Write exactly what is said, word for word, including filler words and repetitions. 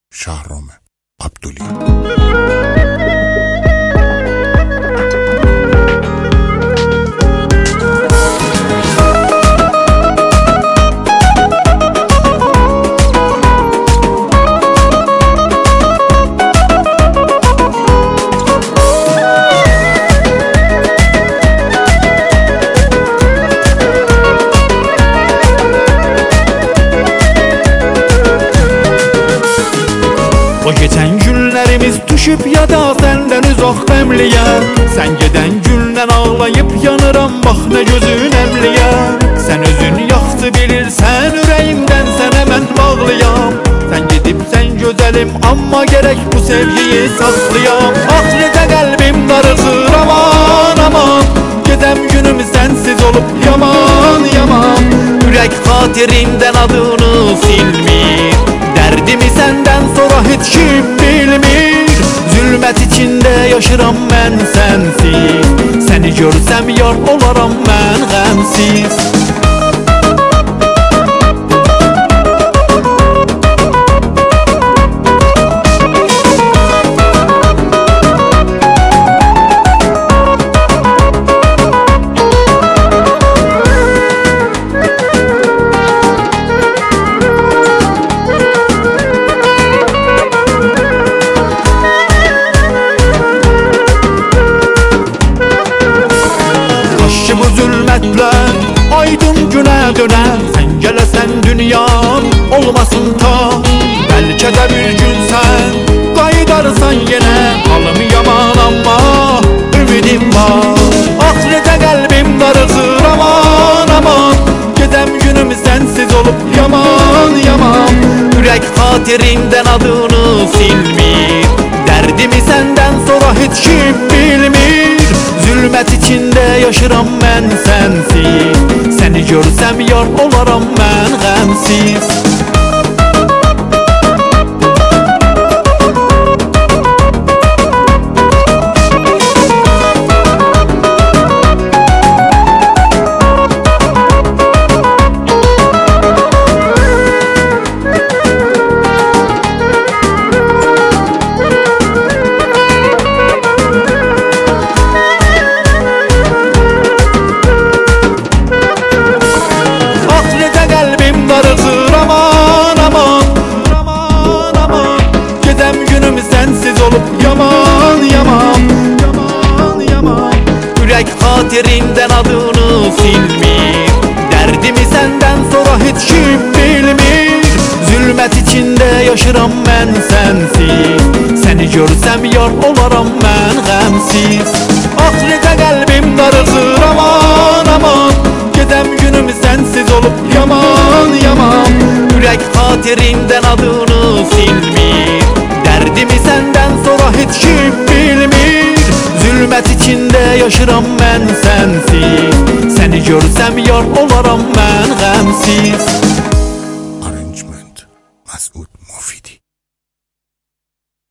Şahrome Abduli. O geçen günlerimiz düşüp ya da senden uzak demliye. Sen giden günden ağlayıp yanıram, bak ne gözün emliye. Sen özün yaxşı bilirsen yüreğimden sen hemen bağlayam. Sen gidip sen güzelim ama gerek bu sevgiyi saklayam. Aklıca kalbim darıxır aman aman, gidem günüm sensiz olup yaman yaman. Yürek xatirimden adını silmir, derdimi senden sonra hiç kim bilmir. Zulmet içinde yaşıram ben sensiz, seni görsem yar olaram ben gamsiz. Aydın güne döne sen gelesen dünyam olmasın ta. Belki de bir gün sen kaydarsan yine, halım yaman ama ümidim var. Aklıca kalbim darıxır aman aman, gidem günüm sensiz olup yaman yaman. Yürek xatirimden adını silmir, derdimi senden sonra hiç kim bilmir. Zulmet içinde yaşıram ben sensiz, seni görsem yar olaram ben gamsiz. Yaman yaman, yaman yaman. Yürek xatirimden adını silmir, derdimi senden sonra hiç kim bilmir. Zulmet içinde yaşıram ben sensiz, seni görsem yar olaram ben gamsiz. Aklıca kalbim darıxır aman aman, gidem günüm sensiz olup yaman yaman. Yürek xatirimden adını silmir, derdimi senden sonra hiç kim bilmir. Zulmet içinde yaşıram ben sensiz, seni görsem yar olaram ben gamsiz. Arrangement Masud.